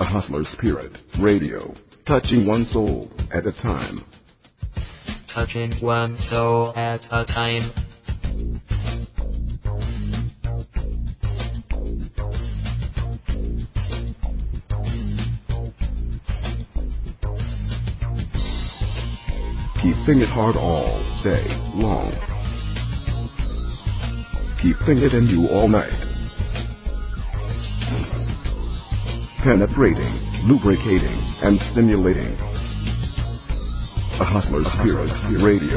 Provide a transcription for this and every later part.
A Hustler's Spirit Radio, touching one soul at a time. Touching one soul at a time. Keeping it hard all day long. Keeping it in you all night. Penetrating, lubricating, and stimulating. A Hustler's Spirit Radio.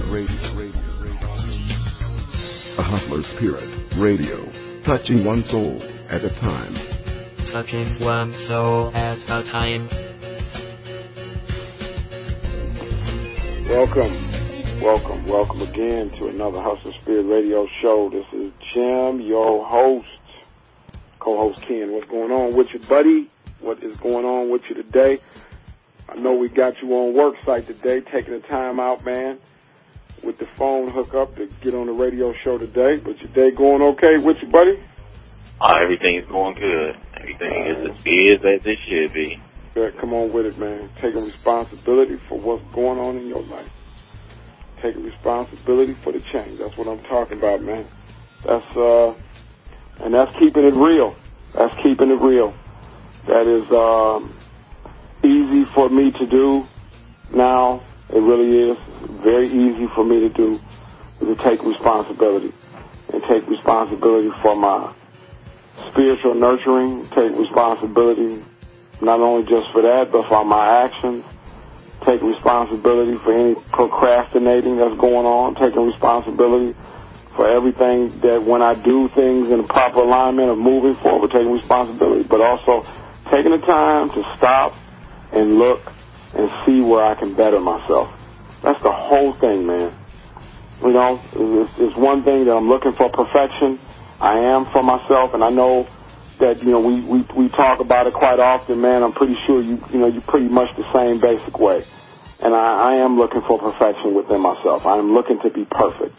A Hustler's Spirit Radio, touching one soul at a time. Touching one soul at a time. Welcome again to another Hustler Spirit Radio show. This is Jim, your host, co-host Ken. What's going on with you, buddy? What is going on with you today? I know we got you on work site today, taking the time out, man, with the phone hookup to get on the radio show today. But your day going okay with you, buddy? Everything is going good. Everything is as it should be. Yeah, come on with it, man. Taking responsibility for what's going on in your life. Taking responsibility for the change. That's what I'm talking about, man. That's keeping it real. That's keeping it real. That is easy for me to do now. It really is very easy for me to do, to take responsibility and take responsibility for my spiritual nurturing, take responsibility not only just for that, but for my actions, take responsibility for any procrastinating that's going on, taking responsibility for everything that when I do things in the proper alignment of moving forward, taking responsibility, but also taking the time to stop and look and see where I can better myself. That's the whole thing, man. You know, it's one thing that I'm looking for perfection. I am for myself, and I know that, you know, we talk about it quite often, man. I'm pretty sure you're pretty much the same basic way. And I am looking for perfection within myself. I am looking to be perfect.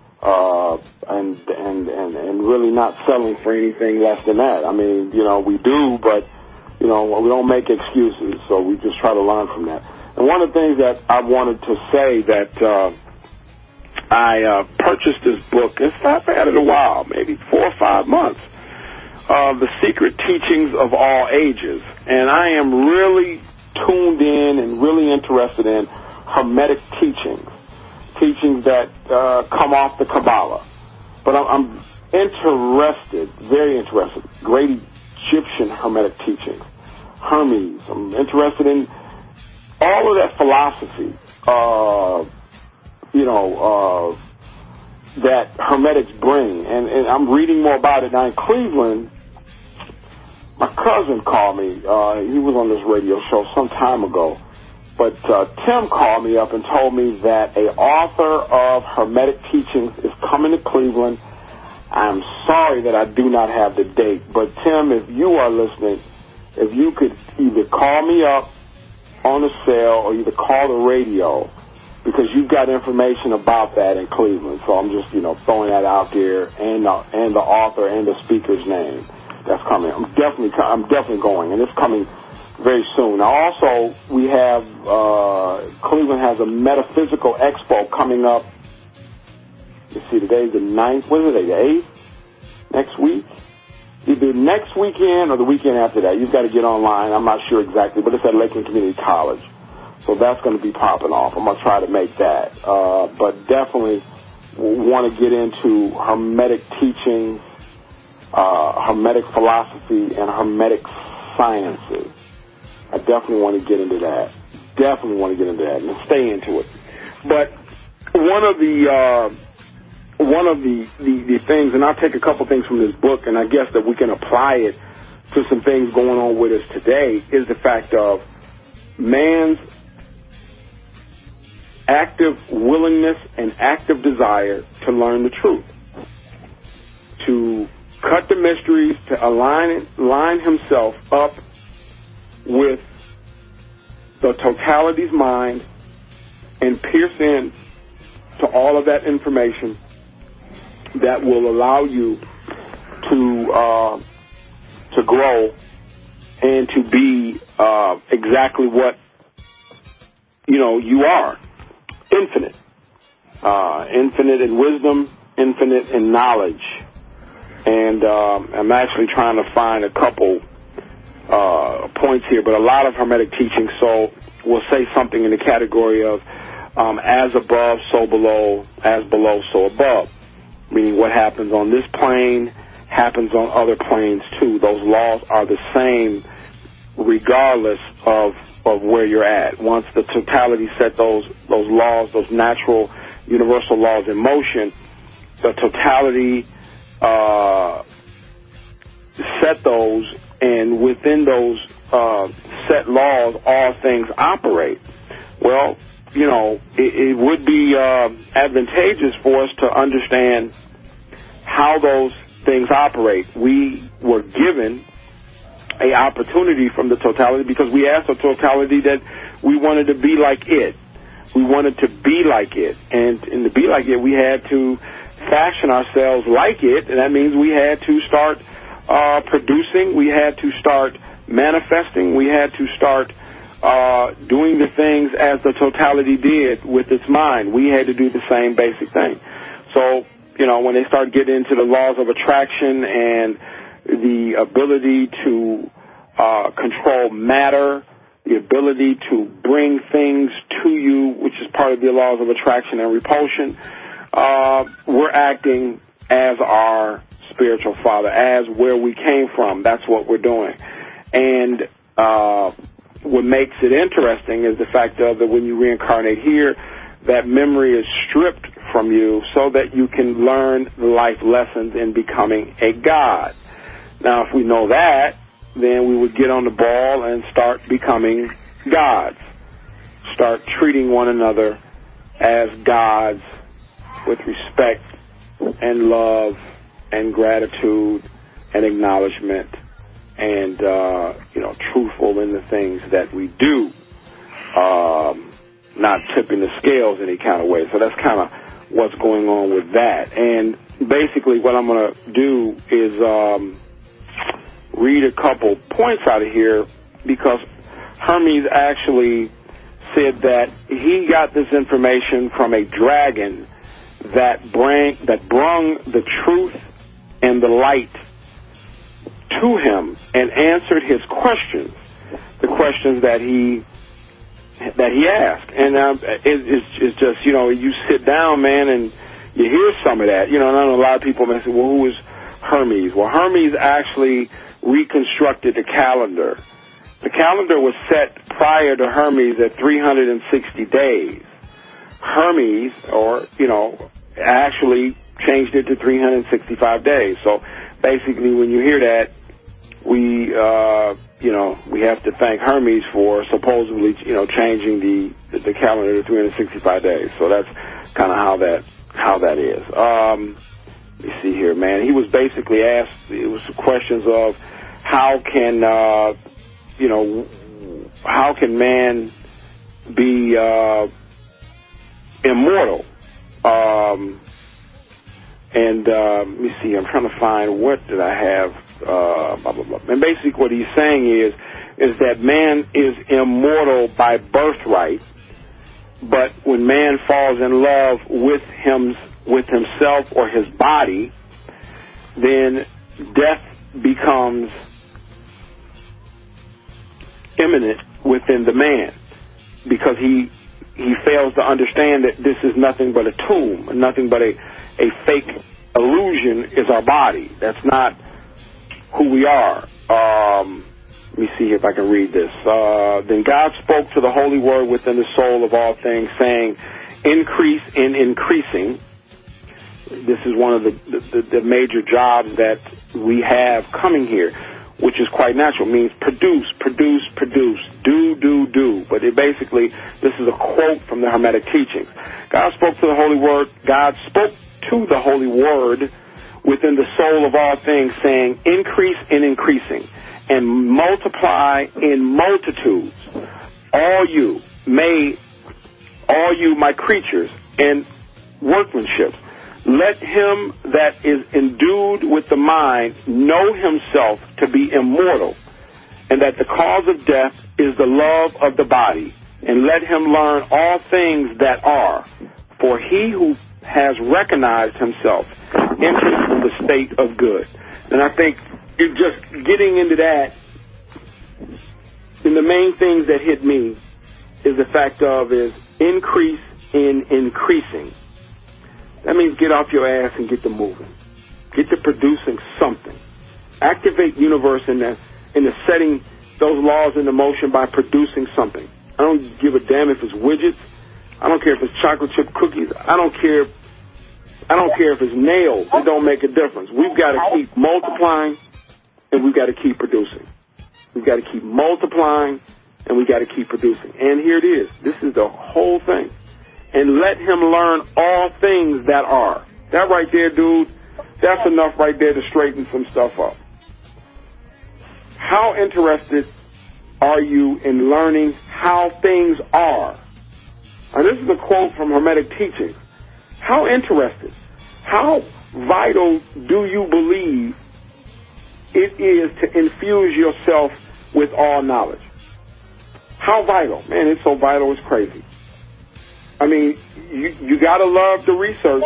And really not settling for anything less than that. I mean, you know, we do, but, you know, we don't make excuses, so we just try to learn from that. And one of the things that I wanted to say that I purchased this book, I've had it a while, maybe 4 or 5 months, The Secret Teachings of All Ages. And I am really tuned in and really interested in Hermetic teachings that come off the Kabbalah. But I'm interested, very interested, great Egyptian Hermetic teachings, Hermes. I'm interested in all of that philosophy, that Hermetics bring. And I'm reading more about it. Now in Cleveland, my cousin called me. He was on this radio show some time ago. But Tim called me up and told me that a author of Hermetic teachings is coming to Cleveland. I'm sorry that I do not have the date. But Tim, if you are listening, if you could either call me up on the cell or either call the radio, because you've got information about that in Cleveland. So I'm just, throwing that out there, and the author and the speaker's name that's coming. I'm definitely going, and it's coming very soon. Now, also, we have Cleveland has a metaphysical expo coming up. You see, today's the 9th. What is it, the 8th? Next week? Either next weekend or the weekend after that. You've got to get online. I'm not sure exactly, but it's at Lakeland Community College. So that's going to be popping off. I'm going to try to make that. But definitely want to get into Hermetic teachings, Hermetic philosophy, and Hermetic sciences. I definitely want to get into that. And stay into it. But one of the things, and I'll take a couple things from this book, and I guess that we can apply it to some things going on with us today, is the fact of man's active willingness and active desire to learn the truth, to cut the mysteries, to line himself up with the totality's mind and pierce in to all of that information that will allow you to grow and to be exactly what, you are. Infinite. Infinite in wisdom, infinite in knowledge. And I'm actually trying to find a couple points here, but a lot of Hermetic teaching, so we'll say something in the category of as above, so below, as below, so above. Meaning what happens on this plane happens on other planes too. Those laws are the same regardless of where you're at. Once the totality set those laws, those natural universal laws in motion, the totality set those, and within those set laws, all things operate. Well, it would be advantageous for us to understand how those things operate. We were given an opportunity from the totality because we asked the totality that we wanted to be like it. We wanted to be like it. And to be like it, we had to fashion ourselves like it, and that means we had to start producing, we had to start manifesting, we had to start doing the things as the totality did with its mind. We had to do the same basic thing. So, when they start getting into the laws of attraction and the ability to control matter, the ability to bring things to you, which is part of the laws of attraction and repulsion, we're acting as our spiritual father, as where we came from. That's what we're doing. And what makes it interesting is the fact that when you reincarnate here, that memory is stripped from you so that you can learn the life lessons in becoming a God. Now, if we know that, then we would get on the ball and start becoming gods. Start treating one another as gods with respect and love and gratitude and acknowledgement and, truthful in the things that we do, not tipping the scales any kind of way. So that's kind of what's going on with that. And basically what I'm going to do is read a couple points out of here, because Hermes actually said that he got this information from a dragon that brung the truth and the light to him and answered his questions, the questions that he asked. And it's just, you sit down, man, and you hear some of that. And I know a lot of people may say, well, who is Hermes? Well, Hermes actually reconstructed the calendar. The calendar was set prior to Hermes at 360 days. Hermes, actually changed it to 365 days. So basically, when you hear that, we have to thank Hermes for supposedly, changing the calendar to 365 days. So that's kind of how that is. Let me see here, man. He was basically asked, it was questions of how can man be immortal? Let me see, I'm trying to find, what did I have? Blah, blah, blah. And basically what he's saying is that man is immortal by birthright, but when man falls in love with himself or his body, then death becomes imminent within the man, because he fails to understand that this is nothing but a tomb, nothing but a fake illusion is our body. That's not who we are. Let me see if I can read this. Then God spoke to the holy word within the soul of all things, saying, increase in increasing. This is one of the major jobs that we have coming here, which is quite natural. It means produce, produce, produce, do. But basically, this is a quote from the Hermetic teachings. God spoke to the holy word. God spoke to the holy word within the soul of all things, saying, increase in increasing, and multiply in multitudes. All you, my creatures, and workmanship. Let him that is endued with the mind know himself to be immortal, and that the cause of death is the love of the body, and let him learn all things that are. For he who has recognized himself enters in the state of good. And I think just getting into that, and the main things that hit me is the fact of is increase in increasing. That means get off your ass and get to moving. Get to producing something. Activate universe in the setting those laws into motion by producing something. I don't give a damn if it's widgets. I don't care if it's chocolate chip cookies. I don't care if it's nails. It don't make a difference. We've got to keep multiplying, and we've got to keep producing. We've got to keep multiplying, and we've got to keep producing. And here it is. This is the whole thing. And let him learn all things that are. That right there, dude, that's enough right there to straighten some stuff up. How interested are you in learning how things are? Now, this is a quote from Hermetic Teachings. How interested, how vital do you believe it is to infuse yourself with all knowledge? How vital? Man, it's so vital, it's crazy. I mean, you got to love the research.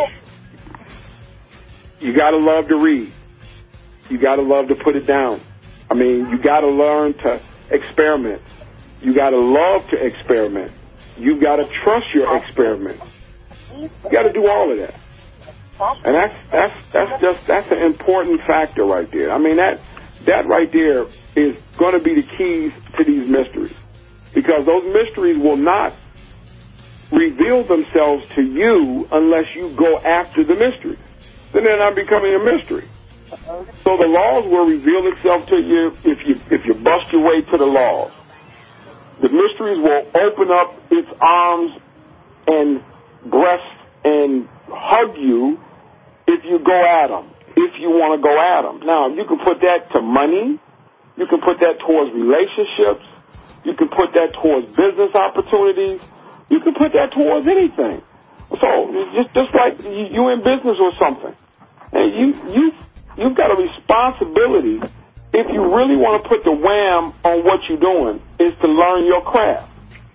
You got to love to read. You got to love to put it down. I mean, you got to learn to experiment. You got to love to experiment. You got to trust your experiment. You got to do all of that. And that's an important factor right there. I mean, that right there is going to be the keys to these mysteries, because those mysteries will not reveal themselves to you unless you go after the mystery. Then they're not becoming a mystery. So the laws will reveal itself to you if you bust your way to the laws. The mysteries will open up its arms and breast and hug you if you go at them, if you want to go at them. Now, you can put that to money. You can put that towards relationships. You can put that towards business opportunities. You can put that towards anything. So just like you in business or something, and you've got a responsibility, if you really want to put the wham on what you're doing, is to learn your craft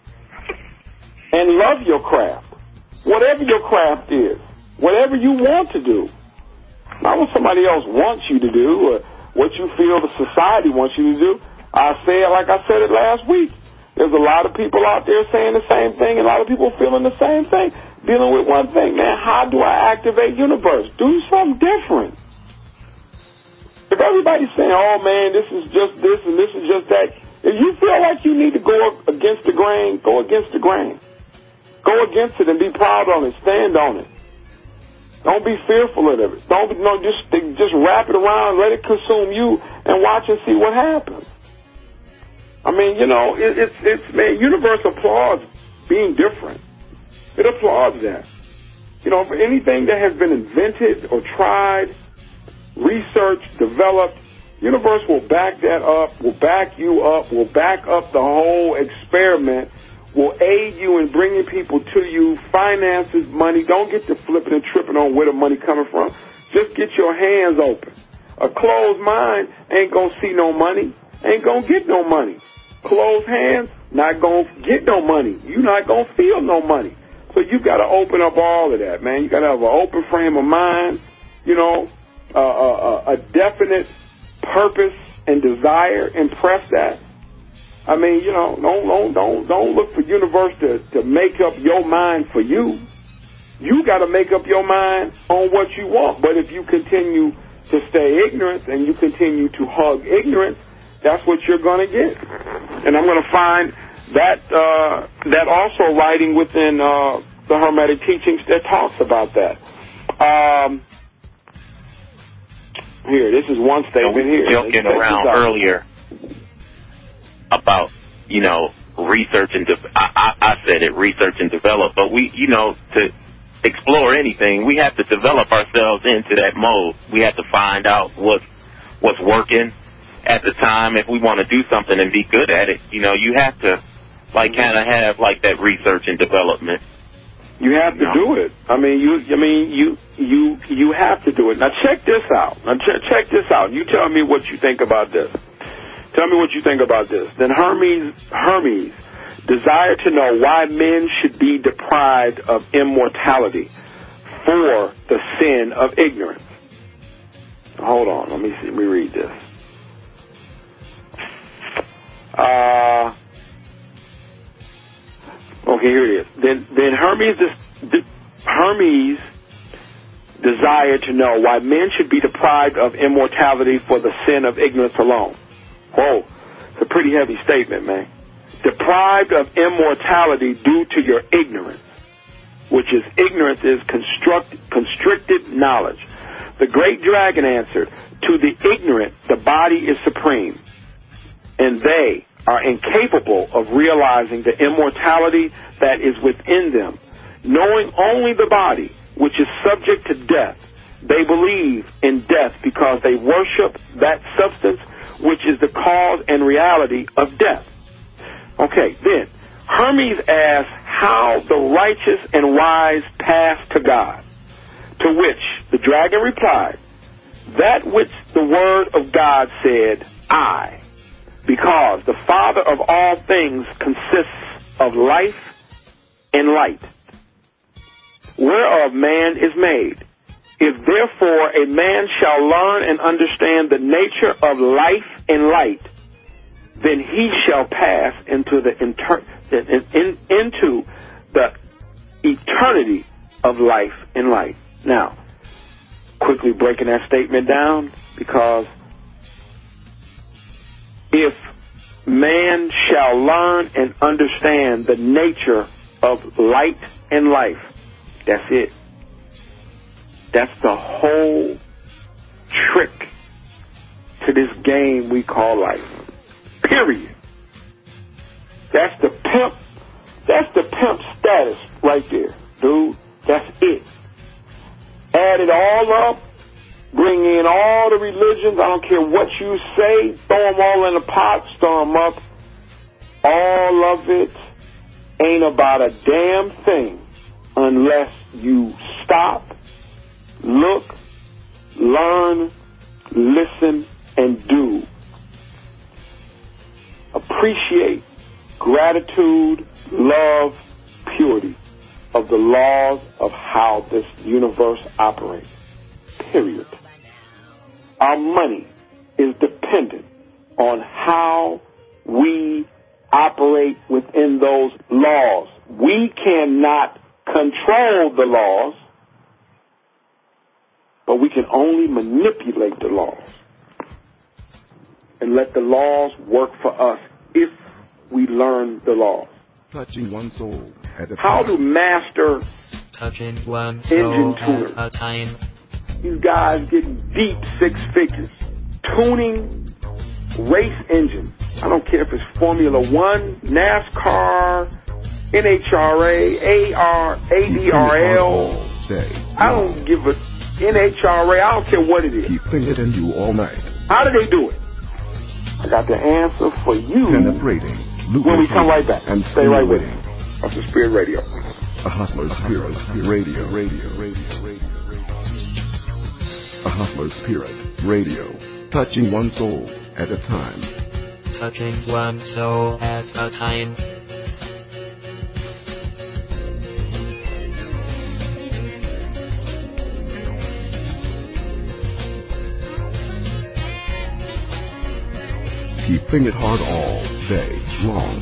and love your craft. Whatever your craft is, whatever you want to do, not what somebody else wants you to do or what you feel the society wants you to do. I say it like I said it last week. There's a lot of people out there saying the same thing, and a lot of people feeling the same thing, dealing with one thing. Man, how do I activate universe? Do something different. If everybody's saying, oh, man, this is just this and this is just that, if you feel like you need to go against the grain, go against the grain. Go against it and be proud on it. Stand on it. Don't be fearful of it. Just wrap it around, let it consume you, and watch and see what happens. I mean, you know, man, universe applauds being different. It applauds that. You know, for anything that has been invented or tried, researched, developed, universe will back that up, will back you up, will back up the whole experiment, will aid you in bringing people to you, finances, money. Don't get to flipping and tripping on where the money coming from. Just get your hands open. A closed mind ain't going to see no money, ain't going to get no money. Closed hands, not going to get no money. You're not going to feel no money. So you got to open up all of that, man. You got to have an open frame of mind, you know, a definite purpose and desire. Impress that. I mean, you know, don't look for universe to make up your mind for you. You got to make up your mind on what you want. But if you continue to stay ignorant and you continue to hug ignorance, that's what you're going to get. And I'm going to find that also writing within the Hermetic Teachings that talks about that. Here, this is one statement here. Joking around earlier about, you know, research and I said it, research and develop. But we, you know, to explore anything, we have to develop ourselves into that mode. We have to find out what's working at the time. If we want to do something and be good at it, you know, you have to like kind of have like that research and development. You have to do it. I mean, you have to do it. Now check this out. Check this out. You tell me what you think about this. Tell me what you think about this. Then Hermes desired to know why men should be deprived of immortality for the sin of ignorance. Hold on, let me read this. Okay, here it is. Then Hermes desired to know why men should be deprived of immortality for the sin of ignorance alone. Whoa, it's a pretty heavy statement, man. Deprived of immortality due to your ignorance, which is ignorance is constricted knowledge. The great dragon answered, to the ignorant, the body is supreme, and they are incapable of realizing the immortality that is within them. Knowing only the body, which is subject to death, they believe in death because they worship that substance which is the cause and reality of death. Okay, then, Hermes asked how the righteous and wise pass to God, to which the dragon replied, that which the word of God said, I, because the Father of all things consists of life and light, whereof man is made. If therefore a man shall learn and understand the nature of life and light, then he shall pass into the eternity of life and light. Now, quickly breaking that statement down, because if man shall learn and understand the nature of light and life, that's it. That's the whole trick to this game we call life. Period. That's the pimp status right there, dude. That's it. Add it all up, bring in all the religions, I don't care what you say, throw them all in a pot, stir them up. All of it ain't about a damn thing unless you stop, look, learn, listen, and do. Appreciate, gratitude, love, purity of the laws of how this universe operates. Period. Our money is dependent on how we operate within those laws. We cannot control the laws, but we can only manipulate the laws and let the laws work for us if we learn the laws. Touching one soul at a time. How to master Touching one engine soul tuners. at a time. These guys getting deep six figures. Tuning race engines. I don't care if it's Formula One, NASCAR, NHRA, ADRL. I don't give a NHRA. I don't care what it is. Keeping it in you all night. How do they do it? I got the answer for you Penetrating. when we come right back. And stay right with me. That's the Spirit Radio. A Hustler's Spirit Radio. A Hustler's Spirit Radio. Touching one soul at a time. Touching one soul at a time. Keeping it hard all day long.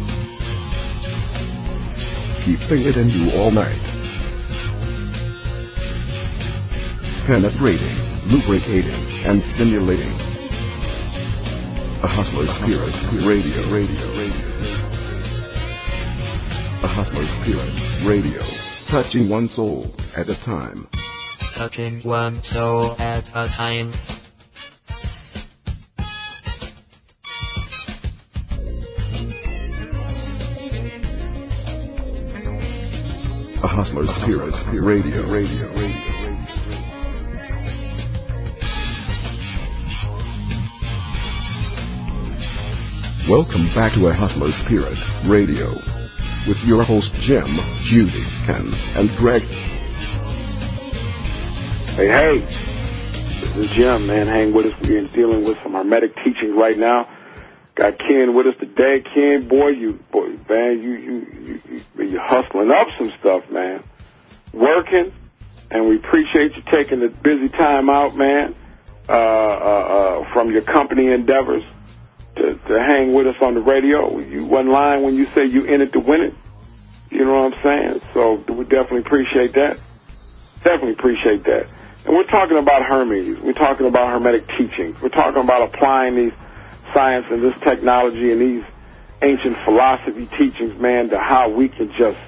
Keeping it in you all night. Penetrating, lubricating, and stimulating. A Hustler's Spirit Radio. A Hustler's Spirit Radio. Touching one soul at a time. Touching one soul at a time. A Hustler's Spirit Radio. Welcome back to A Hustler's Spirit Radio with your host Jim, Judy, Ken, and Greg. Hey, this is Jim, man. Hang with us. We're dealing with some Hermetic teachings right now. Got Ken with us today. Ken, you're hustling up some stuff, man. Working, and we appreciate you taking the busy time out, man, from your company endeavors to hang with us on the radio. You wasn't lying when you say you in it to win it. You know what I'm saying? So we definitely appreciate that. Definitely appreciate that. And we're talking about Hermes. We're talking about Hermetic teachings. We're talking about applying these science and this technology and these ancient philosophy teachings, man, to how we can just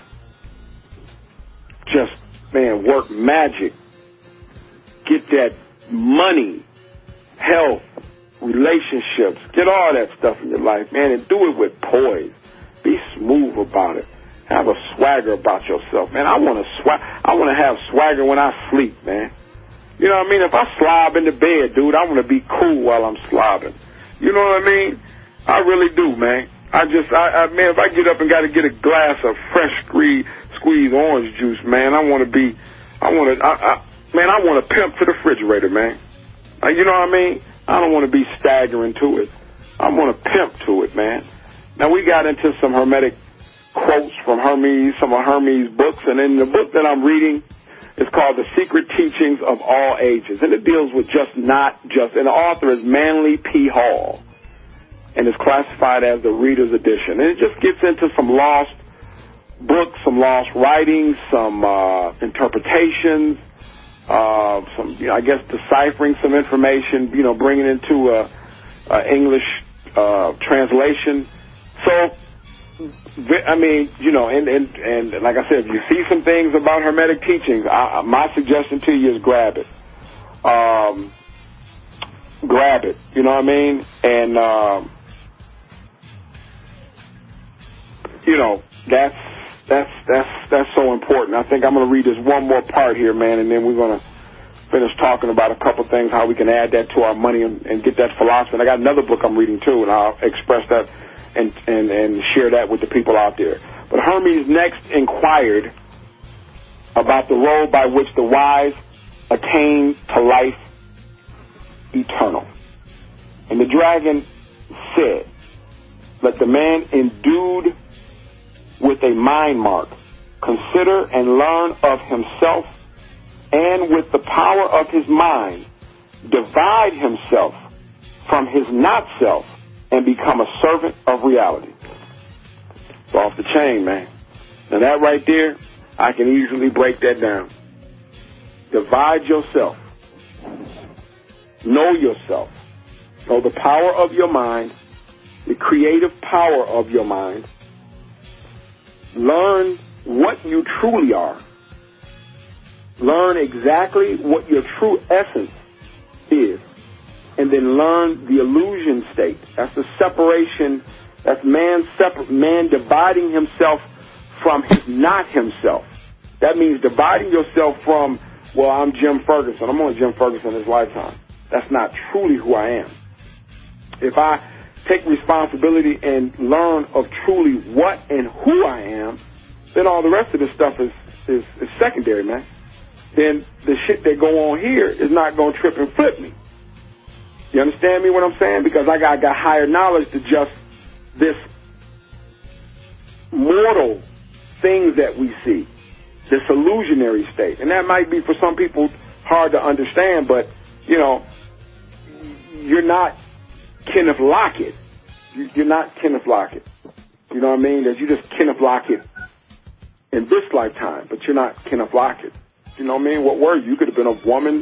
work magic, get that money, health, relationships, get all that stuff in your life, man, and do it with poise. Be smooth about it. Have a swagger about yourself, man. I want to have swagger when I sleep, man. You know what I mean? If I slob in the bed, dude, I want to be cool while I'm slobbing. You know what I mean? I really do, man. Man, if I get up and got to get a glass of fresh squeezed orange juice, man, I want to pimp to the refrigerator, man. You know what I mean? I don't want to be staggering to it. I want to pimp to it, man. Now, we got into some Hermetic quotes from Hermes, some of Hermes' books, and in the book that I'm reading, it's called The Secret Teachings of All Ages, and it deals with and the author is Manly P. Hall, and it's classified as the Reader's Edition, and it just gets into some lost books, some lost writings, some interpretations, deciphering some information, bringing into a English translation. So, and like I said, if you see some things about Hermetic teachings, my suggestion to you is grab it. Grab it, you know what I mean? And, that's so important. I think I'm going to read this one more part here, man, and then we're going to finish talking about a couple things, how we can add that to our money and get that philosophy. And I got another book I'm reading, too, and I'll express that and share that with the people out there. But Hermes next inquired about the road by which the wise attain to life eternal. And the dragon said, let the man endued with a mind mark consider and learn of himself, and with the power of his mind divide himself from his not self and become a servant of reality. It's off the chain, man. Now that right there, I can easily break that down. Divide yourself. Know yourself. Know the power of your mind, the creative power of your mind. Learn what you truly are. Learn exactly what your true essence is. And then learn the illusion state. That's the separation. That's man dividing himself from his not himself. That means dividing yourself from, well, I'm Jim Ferguson. I'm only Jim Ferguson in this lifetime. That's not truly who I am. If I take responsibility and learn of truly what and who I am, then all the rest of this stuff is secondary, man. Then the shit that go on here is not going to trip and flip me. You understand me what I'm saying? Because I got higher knowledge to just this mortal things that we see, this illusionary state. And that might be for some people hard to understand, but, you're not Kenneth Lockett. You're not Kenneth Lockett. You know what I mean? That you're just Kenneth Lockett in this lifetime, but you're not Kenneth Lockett. You know what I mean? What were you? You could have been a woman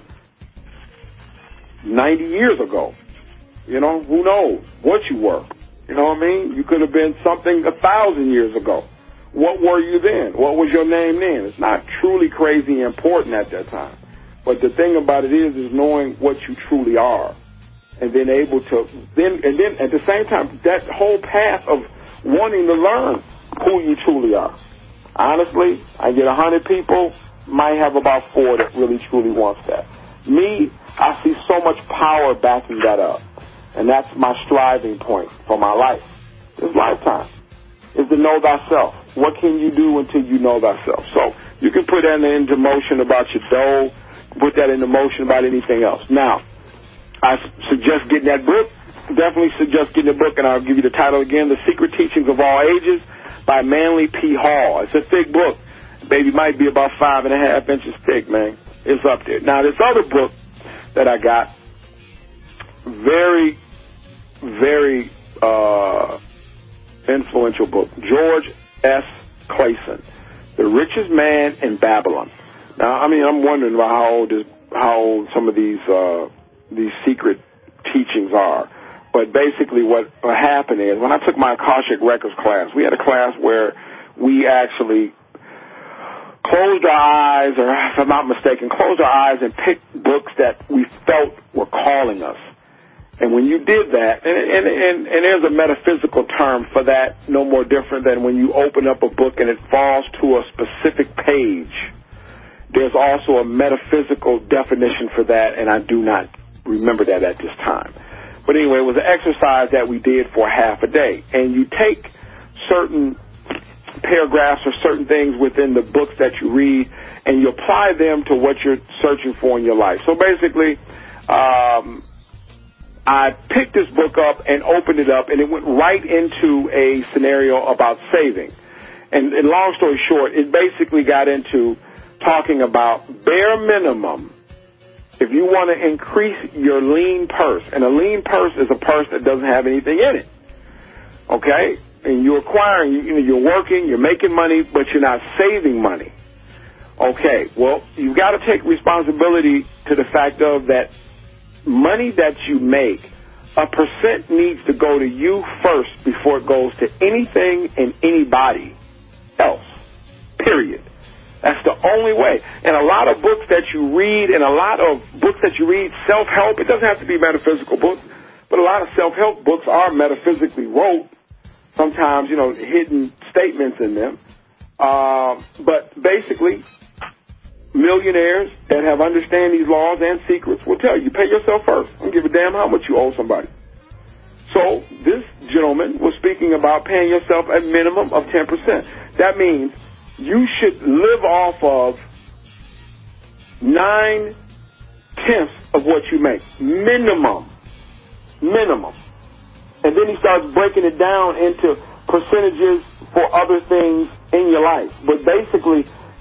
90 years ago. Who knows what you were? You know what I mean? You could have been something 1,000 years ago. What were you then? What was your name then? It's not truly crazy important at that time. But the thing about it is knowing what you truly are. And then able to, then at the same time, that whole path of wanting to learn who you truly are. Honestly, I get 100 people, might have about 4 that really truly wants that. Me, I see so much power backing that up. And that's my striving point for my life. This lifetime is to know thyself. What can you do until you know thyself? So you can put that into motion about your dough, put that into motion about anything else. Now, I suggest getting that book. definitely suggest getting the book, and I'll give you the title again, The Secret Teachings of All Ages by Manly P. Hall. It's a thick book. Baby might be about 5.5 inches thick, man. It's up there. Now, this other book that I got, very, very influential book, George S. Clason, The Richest Man in Babylon. Now, I mean, I'm wondering about how old some of these secret teachings are. But basically what happened is, when I took my Akashic Records class, we had a class where we actually closed our eyes, or if I'm not mistaken, closed our eyes and picked books that we felt were calling us. And when you did that, and there's a metaphysical term for that, no more different than when you open up a book and it falls to a specific page. There's also a metaphysical definition for that, and I do not remember that at this time. But anyway, it was an exercise that we did for half a day. And you take certain paragraphs or certain things within the books that you read, and you apply them to what you're searching for in your life. So basically, I picked this book up and opened it up, and it went right into a scenario about saving. And long story short, it basically got into talking about bare minimum. If you want to increase your lean purse, and a lean purse is a purse that doesn't have anything in it, okay? And you're acquiring, you're working, you're making money, but you're not saving money. Okay, well, you've got to take responsibility to the fact of that money that you make, a percent needs to go to you first before it goes to anything and anybody else, period. That's the only way. And a lot of books that you read, self-help, it doesn't have to be metaphysical books, but a lot of self-help books are metaphysically wrote, sometimes, hidden statements in them. But basically, millionaires that have understand these laws and secrets will tell you, pay yourself first. I don't give a damn how much you owe somebody. So this gentleman was speaking about paying yourself a minimum of 10%. That means you should live off of 9/10 of what you make. Minimum. And then he starts breaking it down into percentages for other things in your life. But basically,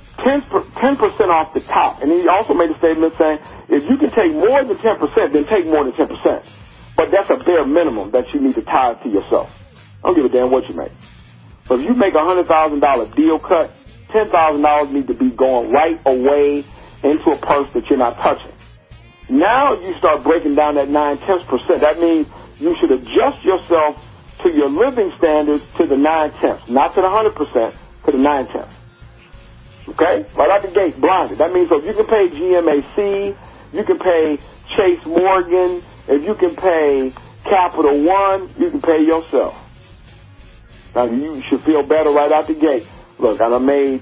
10% off the top. And he also made a statement saying, if you can take more than 10%, then take more than 10%. But that's a bare minimum that you need to tie to yourself. I don't give a damn what you make. So if you make a $100,000 deal cut, $10,000 need to be going right away into a purse that you're not touching. Now you start breaking down that 9/10%. That means you should adjust yourself to your living standards to the 9/10, not to the 100%, to the 9/10. Okay? Right out the gate, blinded. That means so if you can pay GMAC, you can pay Chase Morgan, if you can pay Capital One, you can pay yourself. Now you should feel better right out the gate. Look, I done made,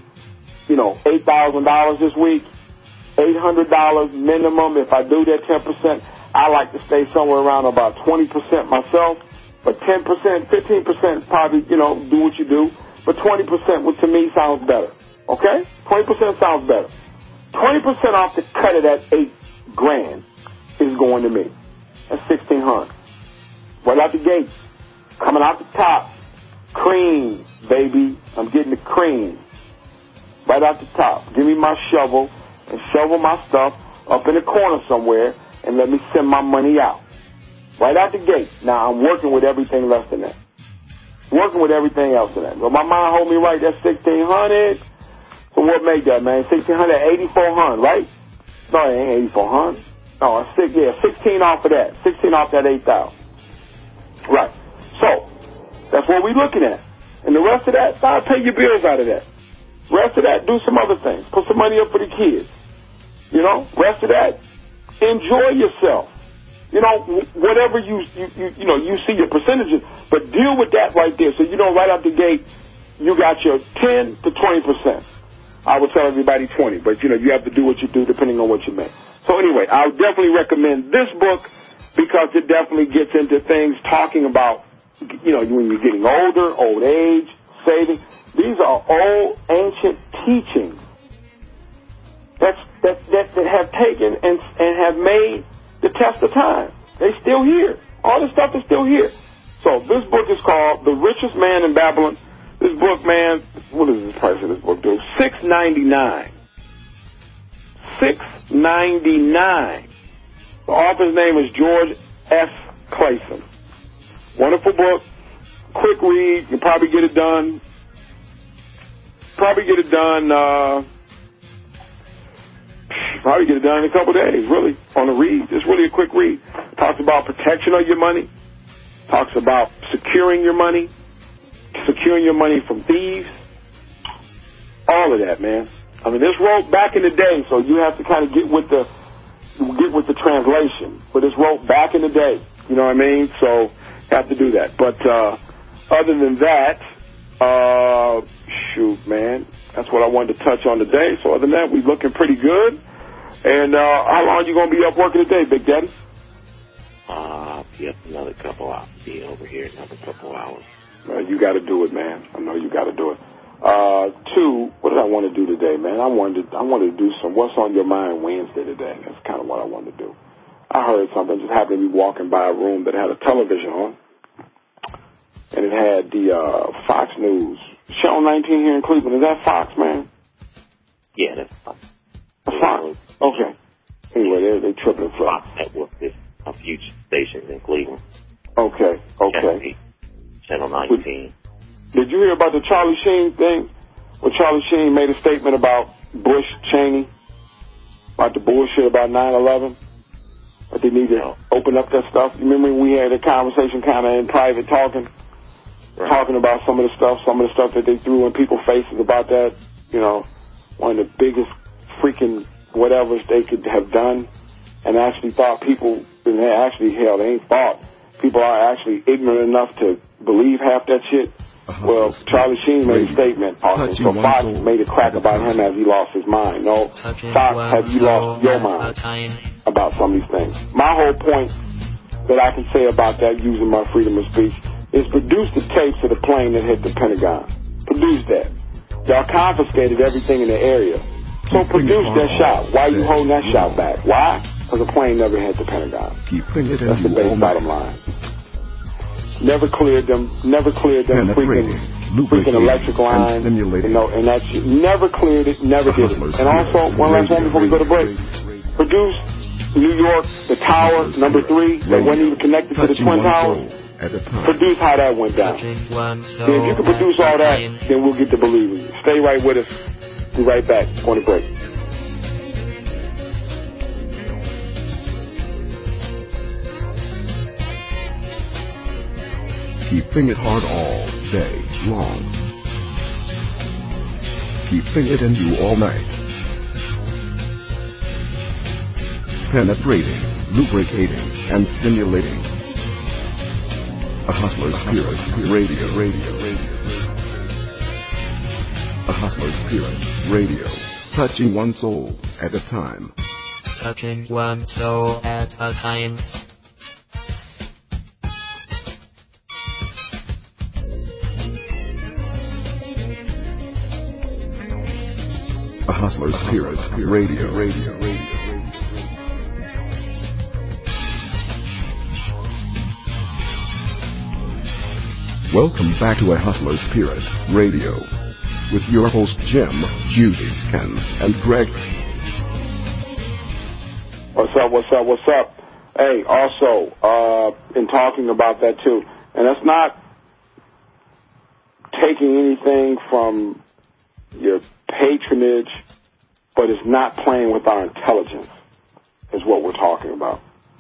$8,000 this week, $800 minimum. If I do that 10%, I like to stay somewhere around about 20% myself. But 10%, 15% probably, do what you do. But 20% to me sounds better. Okay? 20% sounds better. 20% off the cut of that $8,000 is going to me. That's $1,600. Right out the gate. Coming out the top. Cream, baby. I'm getting the cream. Right out the top. Give me my shovel and shovel my stuff up in the corner somewhere and let me send my money out. Right out the gate. Now, I'm working with everything less than that. Working with everything else than that. But my mind hold me right. That's $1,600. So what made that, man? $1,600, $8,400, right? No, it ain't $8,400. No, 16 off of that. 16 off that 8,000. Right. So, that's what we're looking at. And the rest of that, I'll pay your bills out of that. Rest of that, do some other things. Put some money up for the kids. Rest of that, enjoy yourself. Whatever you see your percentages, but deal with that right there. So right out the gate, you got your 10 to 20%. I would tell everybody 20, but you have to do what you do depending on what you make. So anyway, I would definitely recommend this book because it definitely gets into things talking about, when you're getting older, old age, saving. These are old, ancient teachings that have taken and have made the test of time. They're still here. All this stuff is still here. So this book is called The Richest Man in Babylon. This book, man, what is the price of this book, dude? $6.99. $6.99. The author's name is George S. Clason. Wonderful book. Quick read. You probably get it done. Probably get it done in a couple of days, really, on a read. It's really a quick read. Talks about protection of your money. Talks about securing your money from thieves. All of that, man. I mean, this wrote back in the day, so you have to kind of get with the translation. But it's wrote back in the day. You know what I mean? So you have to do that. But other than that, shoot, man, that's what I wanted to touch on today. So other than that, we're looking pretty good. And how long are you going to be up working today, Big Daddy? Be up another couple hours. Be over here another couple hours. You got to do it, man. I know you got to do it. Two, what did I want to do today, man? I wanted to do some What's on Your Mind Wednesday today. That's kind of what I wanted to do. I heard something. Just happened to be walking by a room that had a television on, and it had the Fox News. Channel 19 here in Cleveland. Is that Fox, man? Yeah, that's Fox. That's Fox? Okay. Anyway, they tripping for Fox Network. There's a few stations in Cleveland. Okay. Channel 19. Did you hear about the Charlie Sheen thing? Where Charlie Sheen made a statement about Bush Cheney, about the bullshit about 9/11? That they need to open up that stuff. You remember we had a conversation kind of in private talking about some of the stuff that they threw in people's faces about that. You know, one of the biggest freaking whatevers they could have done, and actually thought people, and they actually, hell, they ain't thought. People are actually ignorant enough to believe half that shit. Well, Charlie Sheen made a statement, Austin, so Fox made a crack about him as he lost his mind. No, Fox, have you lost your mind about some of these things? My whole point that I can say about that, using my freedom of speech, is produce the tapes of the plane that hit the Pentagon. Produce that. Y'all confiscated everything in the area. So produce that shot. Why are you holding that shot back? Why? Because the plane never hit the Pentagon. That's the base bottom line. Never cleared them freaking electric lines, you know, and that shit. Never cleared it, never did it. And also, one last one before we go to break. Produce New York, the tower, number 3, that wasn't even connected to the Twin Towers. Produce how that went down. Then if you can produce all that, then we'll get to believing you. Stay right with us. Be right back. On the break. Keeping it hard all day long. Keeping it in you all night. Penetrating, lubricating, and stimulating. A Hustler's Spirit Radio. A Hustler's Spirit Radio. Touching one soul at a time. Touching one soul at a time. A Hustler's Spirit Radio. Welcome back to A Hustler's Spirit Radio with your host Jim, Judy, Ken, and Greg. What's up? Hey, also, in talking about that too, and that's not taking anything from your patronage, but it's not playing with our intelligence, is what we're talking about.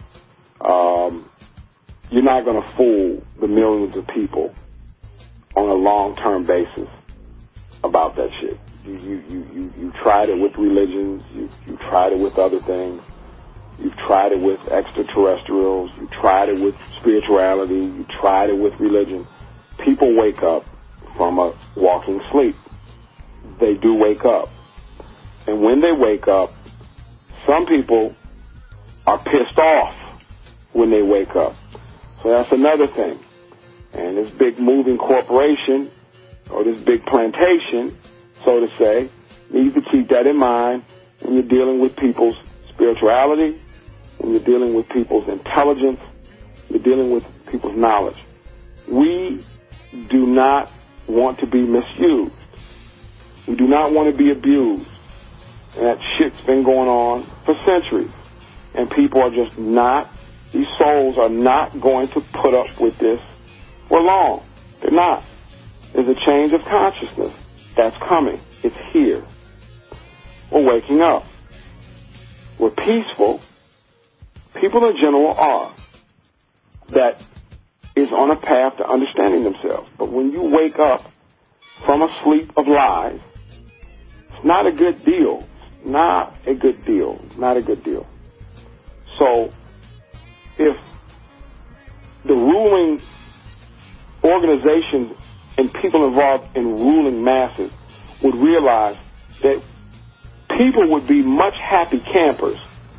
You're not going to fool the millions of people on a long-term basis about that shit. You tried it with religions. You tried it with other things. You've tried it with extraterrestrials. You tried it with spirituality. You tried it with religion. People wake up from a walking sleep. They do wake up. And when they wake up, some people are pissed off when they wake up. So that's another thing. And this big moving corporation, or this big plantation, so to say, needs to keep that in mind when you're dealing with people's spirituality, when you're dealing with people's intelligence. You're dealing with people's knowledge. We do not want to be misused. We do not want to be abused. And that shit's been going on for centuries. And people are just not, these souls are not going to put up with this for long. They're not. There's a change of consciousness that's coming. It's here. We're waking up. We're peaceful. People in general are. That is on a path to understanding themselves. But when you wake up from a sleep of lies, it's not a good deal. Not a good deal. Not a good deal. So, if the ruling organizations and people involved in ruling masses would realize that people would be much happy campers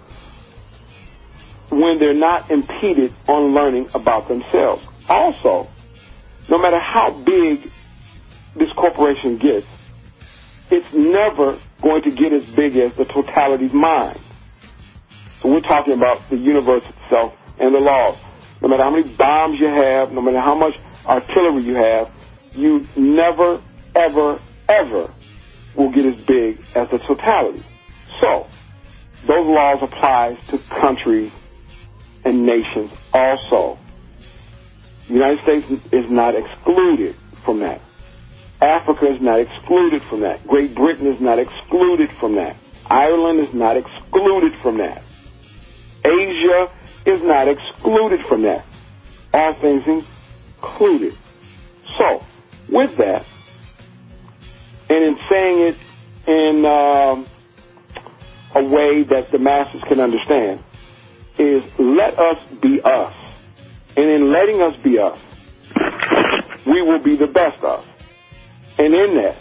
when they're not impeded on learning about themselves. Also, no matter how big this corporation gets, it's never going to get as big as the totality's mind. So we're talking about the universe itself and the laws. No matter how many bombs you have, no matter how much artillery you have, you never, ever, ever will get as big as the totality. So, those laws apply to countries and nations also. The United States is not excluded from that. Africa is not excluded from that. Great Britain is not excluded from that. Ireland is not excluded from that. Asia is not excluded from that. All things included. So, with that, and in saying it in a way that the masses can understand, is let us be us. And in letting us be us, we will be the best us. And in that,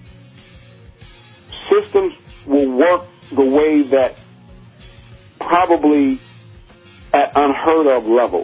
systems will work the way that probably at unheard of levels.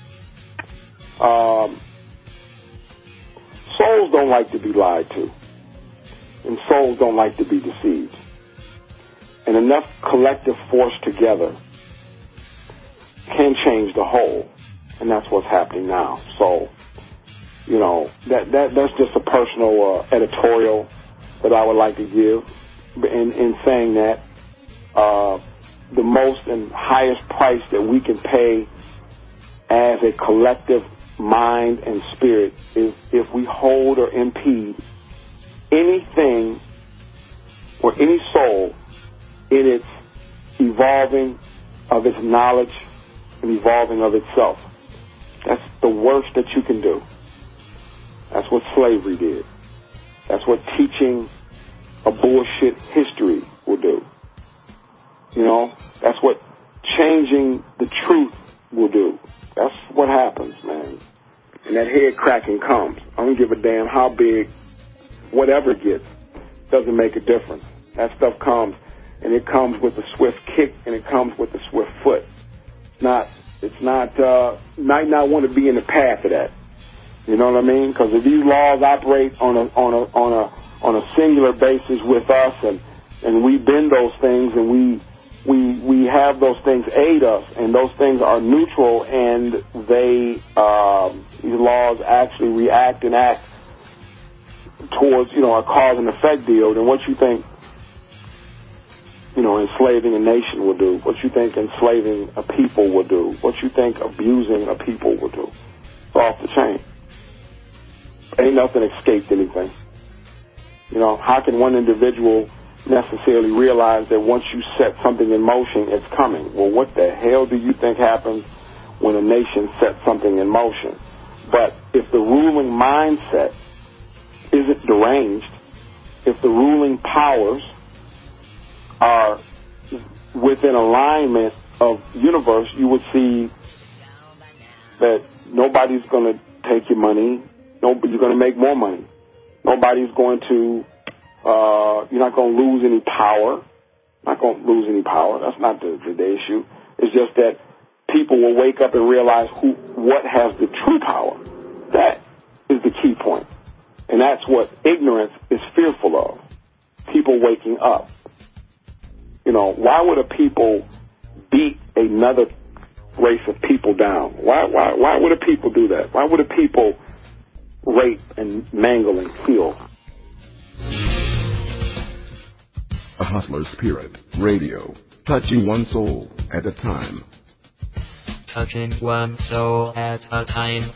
Souls don't like to be lied to. And souls don't like to be deceived. And enough collective force together can change the whole. And that's what's happening now. So, you know, that's just a personal editorial that I would like to give in saying that the most and highest price that we can pay as a collective mind and spirit is if we hold or impede anything or any soul in its evolving of its knowledge and evolving of itself. That's the worst that you can do. That's what slavery did. That's what teaching a bullshit history will do. You know, that's what changing the truth will do. That's what happens, man. And that head cracking comes. I don't give a damn how big whatever it gets. Doesn't make a difference. That stuff comes, and it comes with a swift kick, and it comes with a swift foot. Might not want to be in the path of that. You know what I mean? Because if these laws operate on a singular basis with us, and we bend those things, and we have those things aid us, and those things are neutral, and these laws actually react and act towards, a cause and effect deal, then what you think, enslaving a nation will do, what you think enslaving a people will do, what you think abusing a people will do. It's off the chain. Ain't nothing escaped anything. How can one individual necessarily realize that once you set something in motion, it's coming? Well, what the hell do you think happens when a nation sets something in motion? But if the ruling mindset isn't deranged, if the ruling powers are within alignment of universe, you would see that nobody's going to take your money. You're going to make more money. Nobody's going to, you're not going to lose any power. Not going to lose any power. That's not the issue. It's just that people will wake up and realize what has the true power. That is the key point. And that's what ignorance is fearful of. People waking up. Why would a people beat another race of people down? Why would a people do that? Why would a people rape and mangle and kill? A Hustler's Spirit Radio, touching one soul at a time. Touching one soul at a time.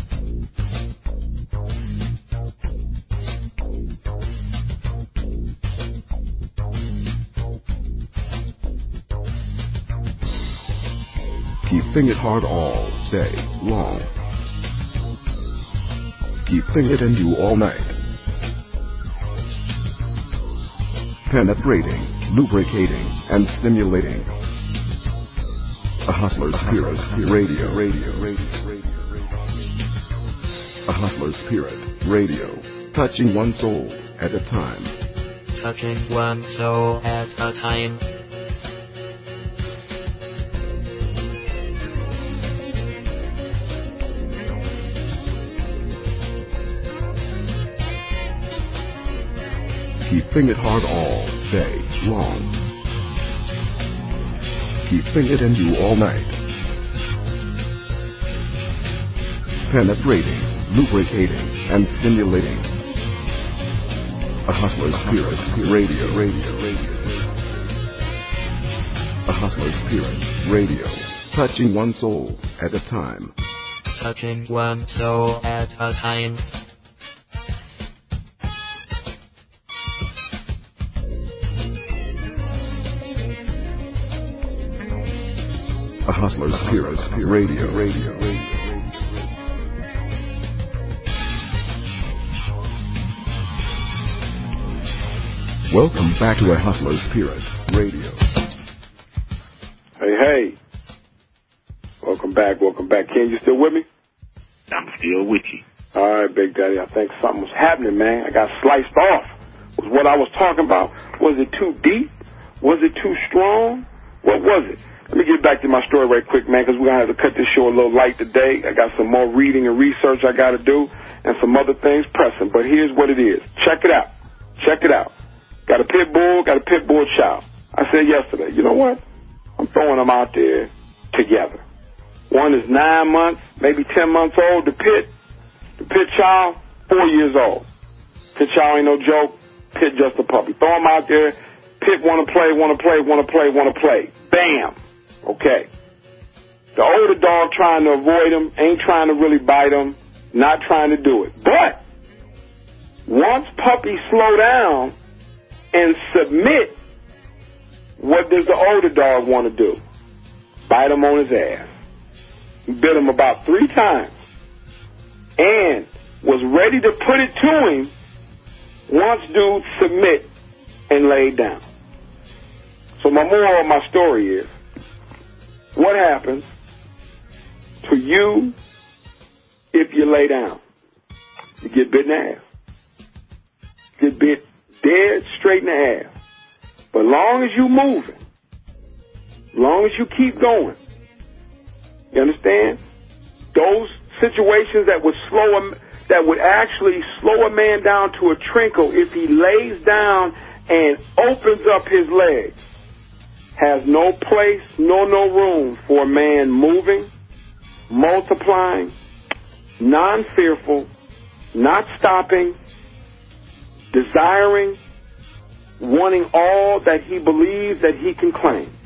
Keeping it hard all day long. Keeping it in you all night. Penetrating, lubricating, and stimulating. A Hustler's Spirit Radio. A Hustler's Spirit Radio, touching one soul at a time. Touching one soul at a time. Keeping it hard all day long. Keeping it in you all night. Penetrating, lubricating, and stimulating. A Hustler's Spirit Radio. A Hustler's Spirit Radio, touching one soul at a time. Touching one soul at a time. A Hustler's Spirit Radio. Welcome back to A Hustler's Spirit Radio. Hey. Welcome back. Ken, you still with me? I'm still with you. All right, Big Daddy. I think something was happening, man. I got sliced off. Was what I was talking about. Was it too deep? Was it too strong? What was it? Let me get back to my story right quick, man, because we're going to have to cut this show a little light today. I got some more reading and research I got to do and some other things pressing. But here's what it is. Check it out. Got a pit bull child. I said yesterday, you know what? I'm throwing them out there together. One is 9 months, maybe 10 months old. The pit child, 4 years old. Pit child ain't no joke. Pit just a puppy. Throw them out there. Pit want to play. Bam. Okay. The older dog trying to avoid him, ain't trying to really bite him, not trying to do it. But once puppies slow down and submit, what does the older dog want to do? Bite him on his ass. Bit him about 3 times and was ready to put it to him once dude submit and laid down. So my moral of my story is, what happens to you if you lay down? You get bit in the ass. You get bit dead straight in the ass. But long as you moving, long as you keep going, you understand? Those situations that would actually slow a man down to a trinkle if he lays down and opens up his legs, has no place, no room for a man moving, multiplying, non-fearful, not stopping, desiring, wanting all that he believes that he can claim.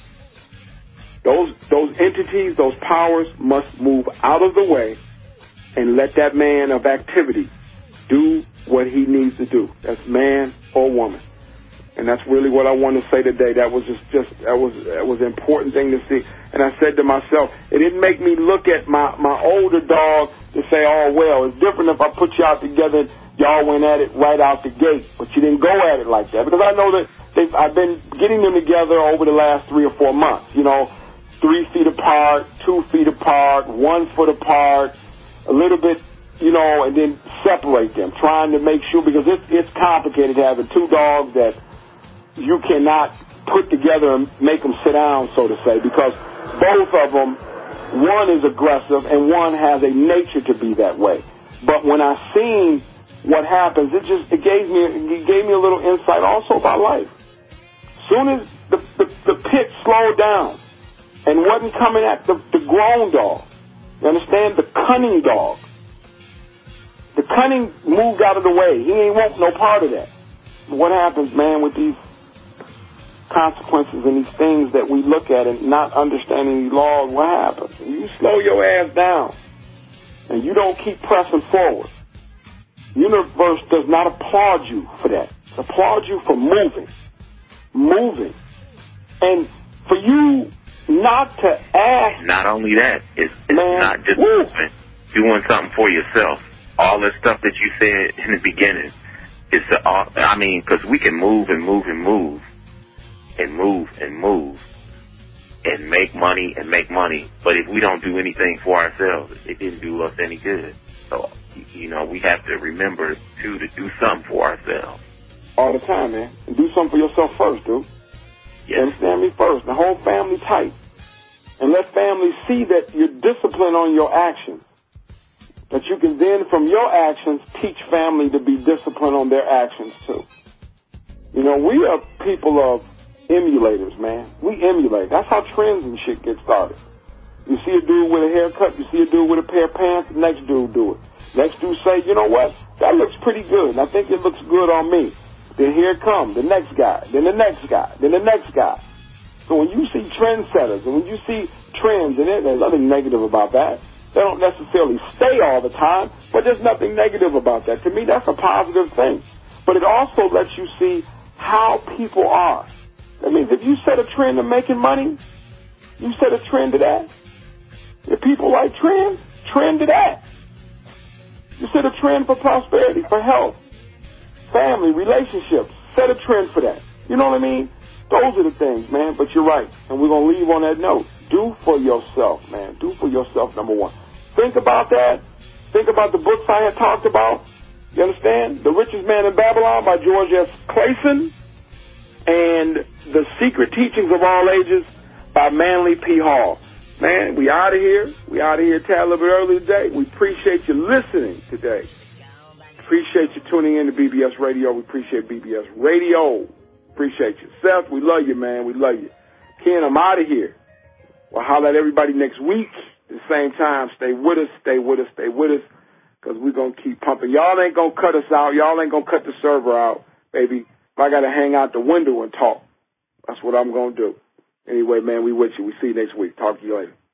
Those entities, those powers must move out of the way and let that man of activity do what he needs to do. That's man or woman. And that's really what I want to say today. That was that was an important thing to see. And I said to myself, it didn't make me look at my older dog to say, oh, well, it's different if I put you out together and y'all went at it right out the gate. But you didn't go at it like that. Because I know that I've been getting them together over the last 3 or 4 months. 3 feet apart, 2 feet apart, 1 foot apart, a little bit, and then separate them, trying to make sure, because it's complicated having 2 dogs that you cannot put together and make them sit down, so to say, because both of them, one is aggressive and one has a nature to be that way. But when I seen what happens, it gave me a little insight also about life. Soon as the pit slowed down and wasn't coming at the grown dog. You understand? The cunning dog. The cunning moved out of the way. He ain't want no part of that. But what happens, man, with these consequences and these things that we look at and not understanding these laws, what happens? You slow your ass down and you don't keep pressing forward. The universe does not applaud you for that. It applauds you for moving. And for you not to ask. Not only that, it's not just moving, doing something for yourself. All the stuff that you said in the beginning, because we can move and move and move and move and move and make money, but if we don't do anything for ourselves, it didn't do us any good. So, we have to remember, too, to do something for ourselves. All the time, man. And do something for yourself first, dude. Yes. You understand me first. The whole family tight. And let family see that you're disciplined on your actions. That you can then, from your actions, teach family to be disciplined on their actions, too. We are people of emulators, man. We emulate. That's how trends and shit get started. You see a dude with a haircut, you see a dude with a pair of pants, the next dude do it. Next dude say, you know what, that looks pretty good, and I think it looks good on me. Then here it comes, the next guy, then the next guy, then the next guy. So when you see trendsetters, and when you see trends, and there's nothing negative about that. They don't necessarily stay all the time, but there's nothing negative about that. To me, that's a positive thing. But it also lets you see how people are. That means if you set a trend of making money, you set a trend to that. If people like trends, trend to that. You set a trend for prosperity, for health, family, relationships. Set a trend for that. You know what I mean? Those are the things, man. But you're right. And we're going to leave on that note. Do for yourself, man. Do for yourself, number one. Think about that. Think about the books I had talked about. You understand? The Richest Man in Babylon by George S. Clason. And The Secret Teachings of All Ages by Manly P. Hall. Man, we out of here. We out of here a little bit early today. We appreciate you listening today. Appreciate you tuning in to BBS Radio. We appreciate BBS Radio. Appreciate you. Seth, we love you, man. We love you. Ken, I'm out of here. We'll holler at everybody next week at the same time. Stay with us, because we're going to keep pumping. Y'all ain't going to cut us out. Y'all ain't going to cut the server out, baby. If I got to hang out the window and talk, that's what I'm going to do. Anyway, man, we with you. We see you next week. Talk to you later.